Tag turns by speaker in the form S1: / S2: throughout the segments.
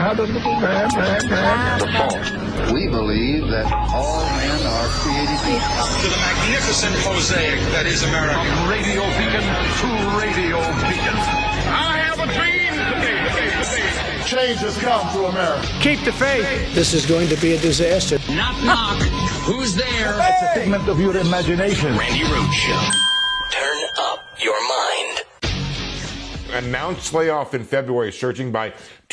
S1: False. We believe that all men are created equal.
S2: To the magnificent mosaic that is America.
S3: From radio beacon to radio beacon. I have a dream today.
S4: Change has come to America.
S5: Keep the faith.
S6: This is going to be a disaster.
S7: Knock, knock. Who's there?
S4: It's a figment of your imagination.
S7: Randy Rhoads Show.
S8: Turn up your mind.
S9: Announced layoff in February, surging by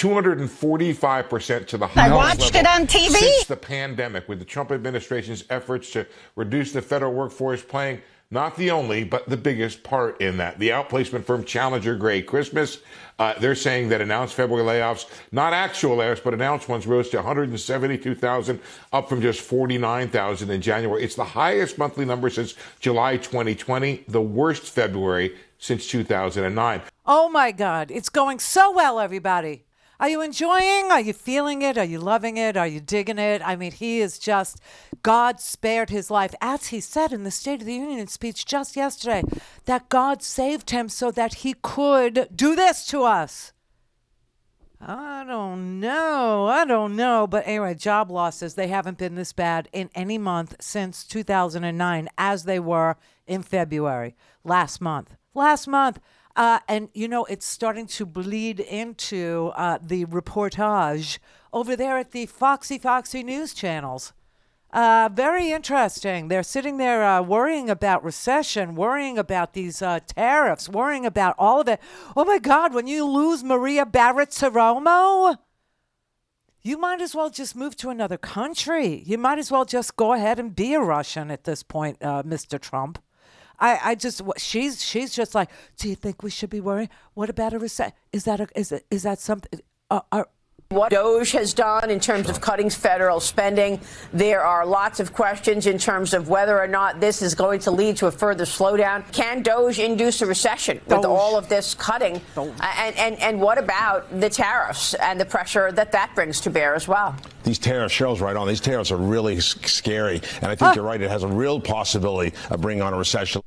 S9: 245% to the highest
S10: I watched
S9: level
S10: it on TV
S9: since the pandemic, with the Trump administration's efforts to reduce the federal workforce playing not the only, but the biggest part in that. The outplacement firm Challenger Gray Christmas, they're saying that announced February layoffs, not actual layoffs, but announced ones, rose to 172,000, up from just 49,000 in January. It's the highest monthly number since July 2020, the worst February since 2009.
S11: Oh, my God. It's going so well, everybody. Are you enjoying? Are you feeling it? Are you loving it? Are you digging it? I mean, he is just, God spared his life. As he said in the State of the Union speech just yesterday, that God saved him so that he could do this to us. I don't know. But anyway, job losses, they haven't been this bad in any month since 2009 as they were in February, last month. And, you know, it's starting to bleed into the reportage over there at the Foxy News channels. Very interesting. They're sitting there worrying about recession, worrying about these tariffs, worrying about all of it. Oh, my God, when you lose Maria Bartiromo, you might as well just move to another country. You might as well just go ahead and be a Russian at this point, Mr. Trump. She's just like, do you think we should be worried? What about a recession? Is that something?
S10: What DOGE has done in terms of cutting federal spending, there are lots of questions in terms of whether or not this is going to lead to a further slowdown. Can DOGE induce a recession with all of this cutting? And what about the tariffs and the pressure that brings to bear as well?
S12: These tariffs, Cheryl's right on. These tariffs are really scary. And I think you're right. It has a real possibility of bringing on a recession.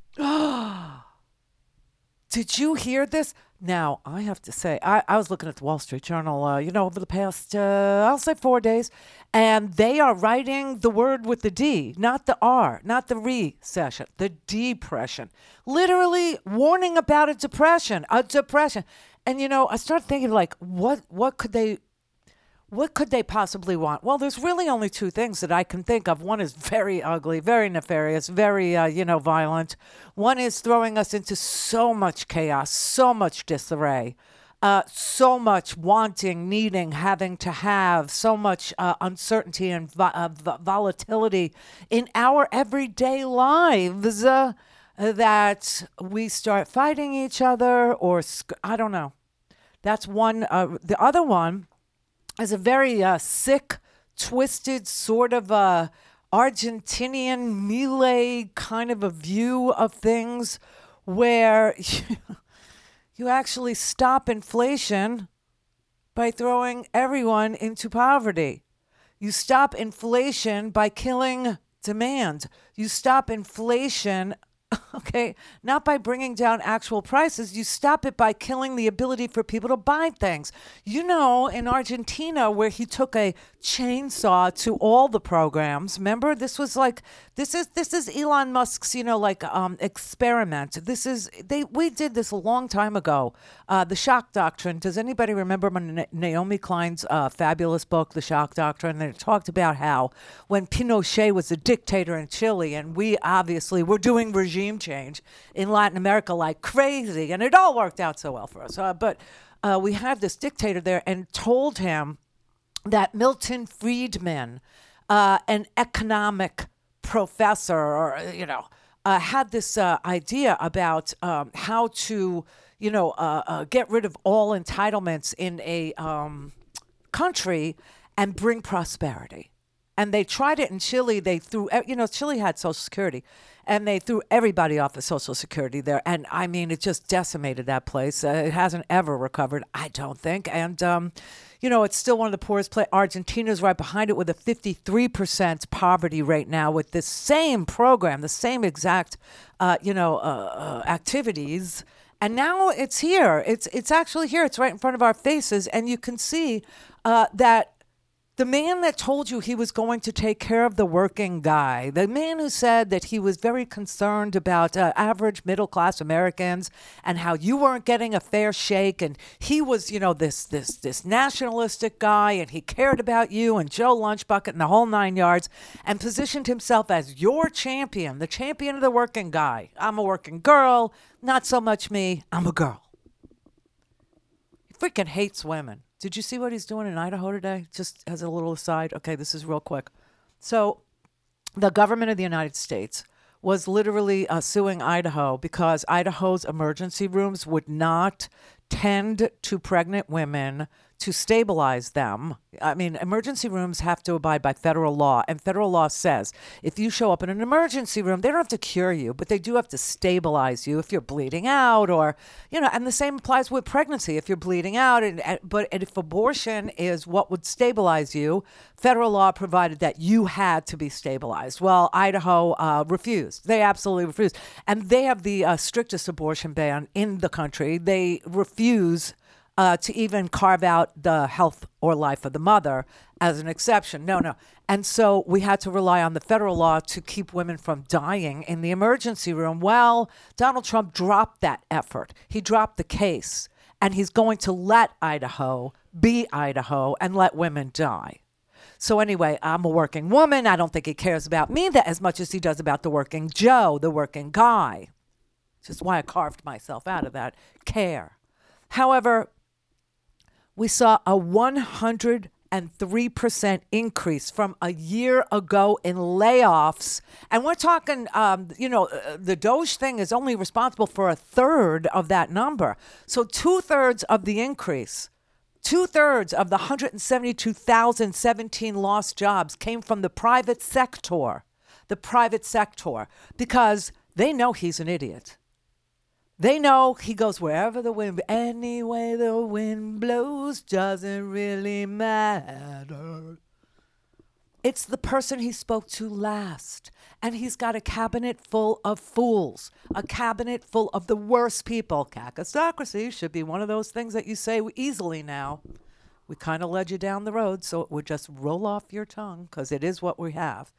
S11: Did you hear this? Now, I have to say, I was looking at the Wall Street Journal, over the past, I'll say 4 days, and they are writing the word with the D, not the R, not the recession, the depression. Literally warning about a depression. And, I started thinking, like, what could they possibly want? Well, there's really only two things that I can think of. One is very ugly, very nefarious, very, violent. One is throwing us into so much chaos, so much disarray, so much wanting, needing, having to have, so much uncertainty and volatility in our everyday lives that we start fighting each other or, I don't know. That's one. The other one is a very sick, twisted, sort of Argentinian Milei kind of a view of things where you actually stop inflation by throwing everyone into poverty. You stop inflation by killing demand. You stop inflation, not by bringing down actual prices. You stop it by killing the ability for people to buy things. In Argentina, where he took a chainsaw to all the programs. Remember, this is Elon Musk's, experiment. We did this a long time ago. The Shock Doctrine. Does anybody remember Naomi Klein's fabulous book, The Shock Doctrine? And it talked about how when Pinochet was a dictator in Chile, and we obviously were doing regime change in Latin America like crazy, and it all worked out so well for us. But we had this dictator there and told him that Milton Friedman, an economic professor, had this idea about how to, get rid of all entitlements in a country and bring prosperity. And they tried it in Chile. They threw, Chile had Social Security, and they threw everybody off of Social Security there. And I mean, it just decimated that place. It hasn't ever recovered, I don't think. And, it's still one of the poorest places. Argentina's right behind it with a 53% poverty rate now with this same program, the same exact, activities. And now it's here. It's actually here. It's right in front of our faces. And you can see that the man that told you he was going to take care of the working guy, the man who said that he was very concerned about average middle-class Americans and how you weren't getting a fair shake, and he was, this nationalistic guy, and he cared about you and Joe Lunchbucket and the whole 9 yards, and positioned himself as your champion, the champion of the working guy. I'm a working girl, not so much me, I'm a girl. He freaking hates women. Did you see what he's doing in Idaho today? Just as a little aside. Okay, this is real quick. So the government of the United States was literally suing Idaho because Idaho's emergency rooms would not tend to pregnant women to stabilize them. I mean, emergency rooms have to abide by federal law, and federal law says if you show up in an emergency room, they don't have to cure you, but they do have to stabilize you if you're bleeding out, or, and the same applies with pregnancy. If you're bleeding out, but if abortion is what would stabilize you, federal law provided that you had to be stabilized. Well, Idaho refused. They absolutely refused. And they have the strictest abortion ban in the country. They refuse to even carve out the health or life of the mother as an exception. No. And so we had to rely on the federal law to keep women from dying in the emergency room. Well, Donald Trump dropped that effort. He dropped the case, and he's going to let Idaho be Idaho and let women die. So anyway, I'm a working woman. I don't think he cares about me that as much as he does about the working Joe, the working guy. Just why I carved myself out of that care. However, we saw a 103% increase from a year ago in layoffs. And we're talking, the DOGE thing is only responsible for a third of that number. So 2/3 of the increase, 2/3 of the 172,017 lost jobs came from the private sector, because they know he's an idiot. They know he goes wherever the wind, any way the wind blows doesn't really matter. It's the person he spoke to last. And he's got a cabinet full of fools, a cabinet full of the worst people. Kakistocracy should be one of those things that you say easily now. We kind of led you down the road, so it would just roll off your tongue because it is what we have.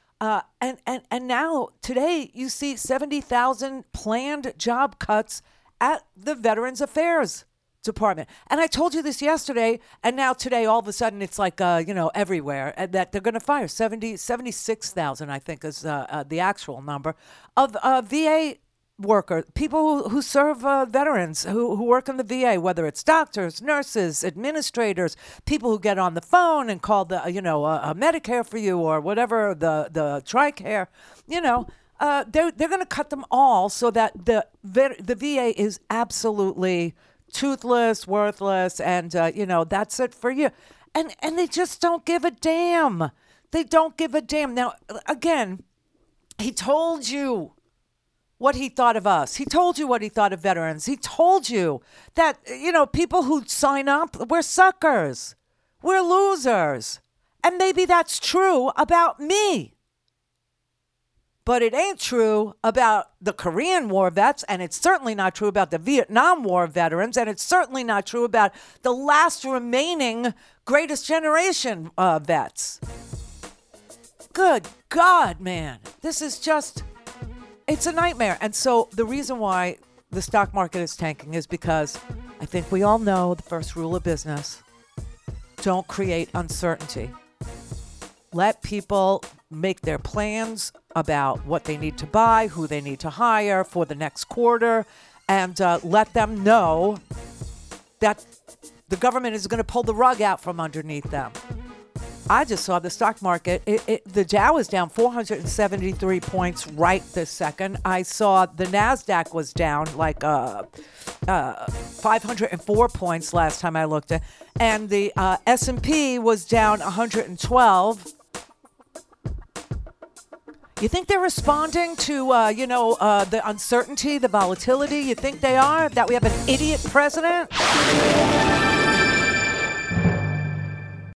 S11: And now today you see 70,000 planned job cuts at the Veterans Affairs Department. And I told you this yesterday, and now today all of a sudden it's like everywhere that they're going to fire 76,000, I think is the actual number of VA workers, people who serve veterans, who work in the VA, whether it's doctors, nurses, administrators, people who get on the phone and call the Medicare for you or whatever, the TRICARE, they're going to cut them all so that the VA is absolutely toothless, worthless, and that's it for you. And they just don't give a damn. They don't give a damn. Now, again, he told you what he thought of us. He told you what he thought of veterans. He told you that, people who sign up, we're suckers. We're losers. And maybe that's true about me. But it ain't true about the Korean War vets, and it's certainly not true about the Vietnam War veterans, and it's certainly not true about the last remaining Greatest Generation vets. Good God, man. This is just... It's a nightmare. And so the reason why the stock market is tanking is because I think we all know the first rule of business: don't create uncertainty. Let people make their plans about what they need to buy, who they need to hire for the next quarter, and let them know that the government is going to pull the rug out from underneath them. I just saw the stock market. The Dow is down 473 points right this second. I saw the NASDAQ was down like 504 points last time I looked at. And the S&P was down 112. You think they're responding to, the uncertainty, the volatility? You think they are? That we have an idiot president?